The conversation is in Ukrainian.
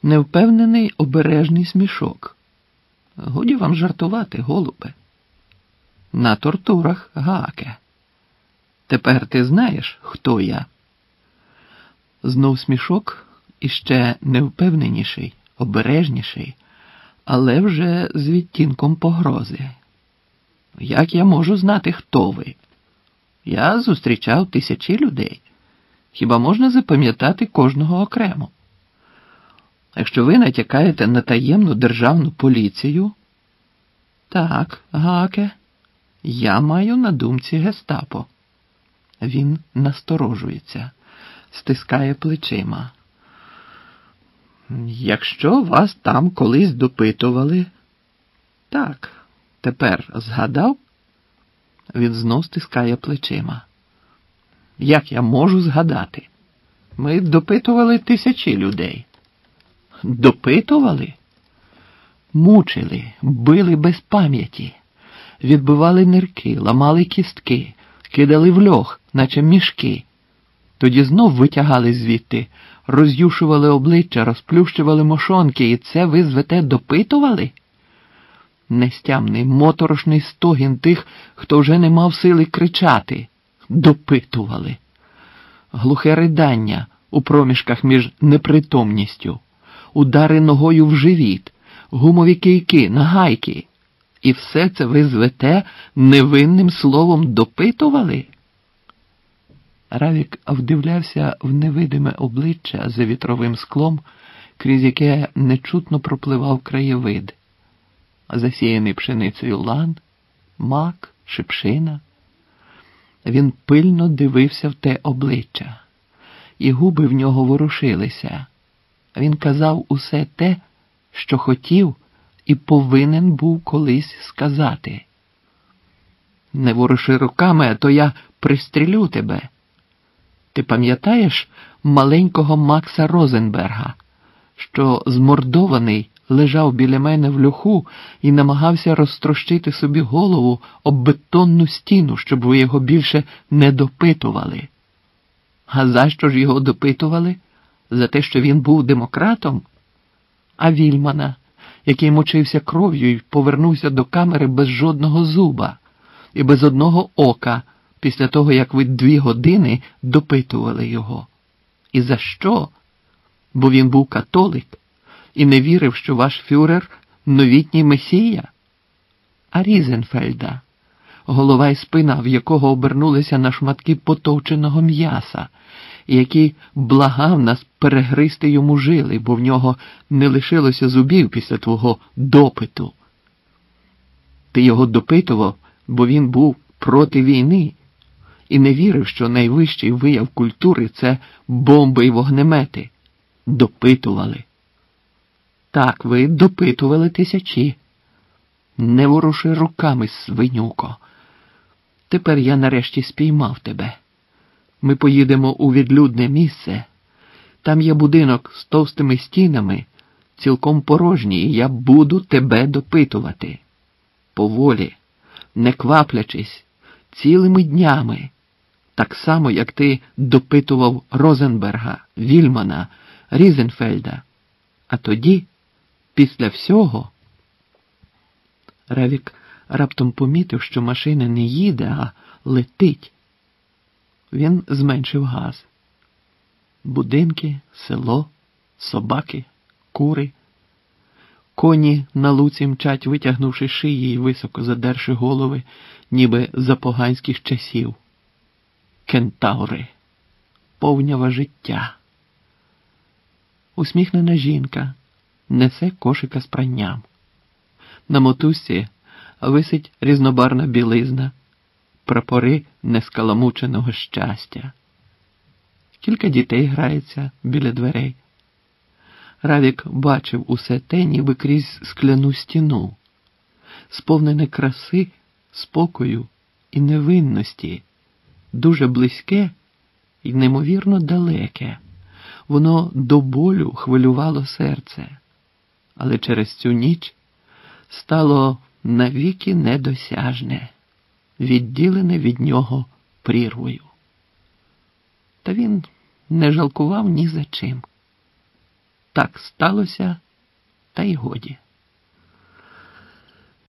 невпевнений обережний смішок. Годі вам жартувати, голубе. На тортурах, Гааке. Тепер ти знаєш, хто я? Знов смішок, іще невпевненіший, обережніший, але вже з відтінком погрози. Як я можу знати, хто ви? Я зустрічав тисячі людей. Хіба можна запам'ятати кожного окремо? Якщо ви натякаєте на таємну державну поліцію, так, Гааке, я маю на думці гестапо. Він насторожується, стискає плечима. Якщо вас там колись допитували... Так, тепер згадав? Він знов стискає плечима. Як я можу згадати? Ми допитували тисячі людей. Допитували? Мучили, били без пам'яті, відбивали нирки, ламали кістки, кидали в льох, наче мішки. Тоді знов витягали звідти, роз'юшували обличчя, розплющували мошонки, і це ви звете допитували? Нестямний, моторошний стогін тих, хто вже не мав сили кричати. Допитували. Глухе ридання у проміжках між непритомністю, удари ногою в живіт, гумові кийки, нагайки. І все це ви звете невинним словом допитували? Равік вдивлявся в невидиме обличчя за вітровим склом, крізь яке нечутно пропливав краєвид. Засіяний пшеницею лан, мак, шипшина. Він пильно дивився в те обличчя, і губи в нього ворушилися. Він казав усе те, що хотів і повинен був колись сказати. Не воруши руками, а то я пристрілю тебе. Ти пам'ятаєш маленького Макса Розенберга, що змордований лежав біля мене в льоху і намагався розтрощити собі голову об бетонну стіну, щоб ви його більше не допитували? А за що ж його допитували? За те, що він був демократом? А Вільмана, який мочився кров'ю і повернувся до камери без жодного зуба і без одного ока, після того, як ви 2 години допитували його. І за що? Бо він був католик і не вірив, що ваш фюрер – новітній месія? А Різенфельда, голова і спина, в якого обернулися на шматки потовченого м'яса, і який благав нас перегризти йому жили, бо в нього не лишилося зубів після твого допиту. Ти його допитував, бо він був проти війни і не вірив, що найвищий вияв культури – це бомби і вогнемети. Допитували. Так, ви допитували тисячі. Не воруши руками, свинюко. Тепер я нарешті спіймав тебе. Ми поїдемо у відлюдне місце. Там є будинок з товстими стінами, цілком порожній, і я буду тебе допитувати. Поволі, не кваплячись, цілими днями. Так само, як ти допитував Розенберга, Вільмана, Різенфельда. А тоді, після всього... Равік раптом помітив, що машина не їде, а летить. Він зменшив газ. Будинки, село, собаки, кури. Коні на луці мчать, витягнувши шиї й високо задерши голови, ніби за поганських часів. Кентаври. Повнява життя. Усміхнена жінка несе кошика з пранням. На мотузці висить різнобарна білизна, прапори нескаламученого щастя. Кілька дітей грається біля дверей. Равік бачив усе те, ніби крізь скляну стіну, сповнене краси, спокою і невинності, дуже близьке і неймовірно далеке. Воно до болю хвилювало серце, але через цю ніч стало навіки недосяжне, відділене від нього прірвою. Та він не жалкував ні за чим. Так сталося, та й годі.